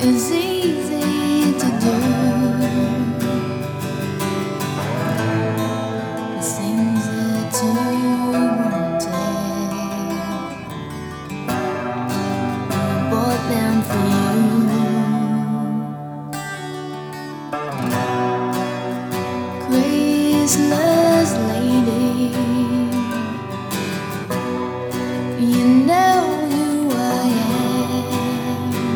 is easy to do. The things that you wanted, you bought them for you.